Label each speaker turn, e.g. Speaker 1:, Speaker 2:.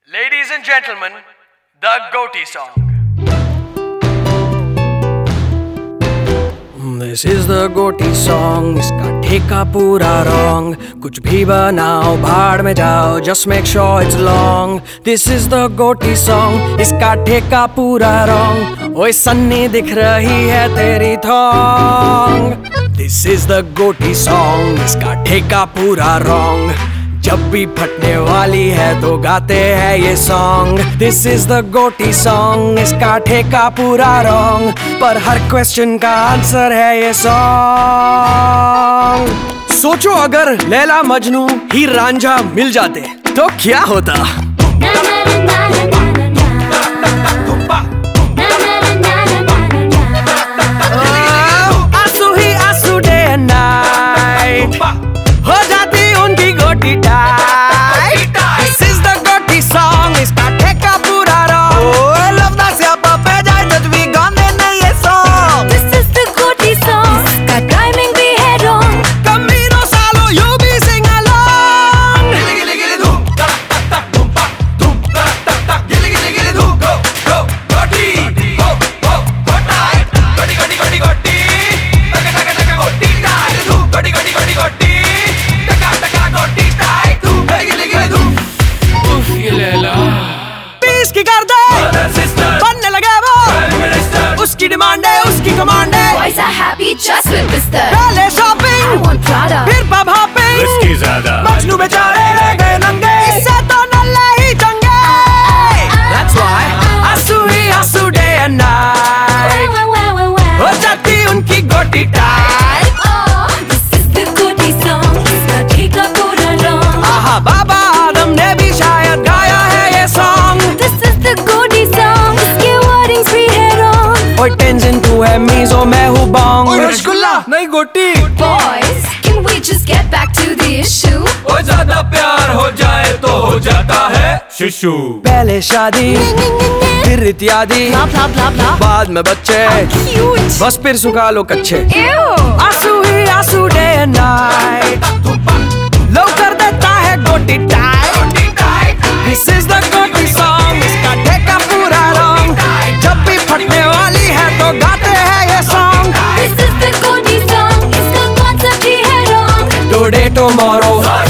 Speaker 1: Ladies and gentlemen, the Goatee song.
Speaker 2: This is the Goatee song. इसका ठेका पूरा wrong. कुछ भी बनाओ भाड़ में जाओ. Just make sure it's long. This is the Goatee song. इसका ठेका पूरा wrong. ओए सन्नी दिख रही है तेरी thong. This is the Goatee song. इसका ठेका पूरा wrong. जब भी फटने वाली है तो गाते हैं ये song. This is the goatee song. इसका ठेका पूरा रॉन्ग, पर हर क्वेश्चन का आंसर है ये सॉन्ग. सोचो अगर लैला मजनू हीर रांझा मिल जाते तो क्या होता. आंसू ही आंसू डे एंड नाइट हो जाती उनकी गोटी tight. This is the Goatee song. इसका ठेका पूरा रॉन्ग. लवदास या पे जाए जज भी गाने नहीं ये song.
Speaker 3: This is the Goatee song. इसका टाइमिंग भी है wrong.
Speaker 2: Camino Salo, you be sing along.
Speaker 1: Gilly gilly gilly dhoom, tak tak tak dhoom pa, dhoom tak tak tak. Gilly gilly gilly dhoom, go go Goatee, go go Goatee, Goatee Goatee Goatee Goatee, taka taka taka Goatee tie, dhoom Goatee Goatee Goatee Goatee, taka taka Goatee tie, dhoom gilly gilly dhoom. Uff ये Laila.
Speaker 2: Piece की कर दे, बनने लगे वो. उसकी demand है, उसकी command है.
Speaker 3: Boys are happy just with Mister.
Speaker 2: पहले शॉपिंग,
Speaker 3: I want Prada.
Speaker 2: फिर पब हॉपिंग.
Speaker 1: इसकी ज्यादा.
Speaker 2: मजनू बेचारे रह गए नंगे. इससे तो नल्ले ही चंगे. That's why आंसू ही आंसू डे एंड नाइट हो जाती उनकी गोटी tight.
Speaker 3: Oh, this is the Goatee song. इसका ठेका पूरा wrong.
Speaker 2: आहा बाबा आदम ने भी शायद गाया है ये song.
Speaker 3: This is the Goatee song. इसके wordings भी है wrong.
Speaker 2: ओए टेंशन तू है मीज़ो मैं हूँ बॉन्ग. रसगुल्ला नहीं गोटी.
Speaker 3: Boys, can we just get back to the issue?
Speaker 1: ओ ज्यादा प्यार हो जाए तो हो जाता है शिशु.
Speaker 2: पहले शादी फिर इत्यादि.
Speaker 3: Blah blah blah blah.
Speaker 2: बाद में बच्चे
Speaker 3: Cute.
Speaker 2: बस फिर सुखा लो कच्चे.
Speaker 3: Ew.
Speaker 2: आंसू ही आंसू डे एंड नाइट लो कर देता है गोटी tight. This is the goatee song. इसका ठेका पूरा रॉन्ग. जब भी फटने वाली है तो गाते हैं ये song.
Speaker 3: This is the Goatee song. इसका concept ही है wrong.
Speaker 2: Today tomorrow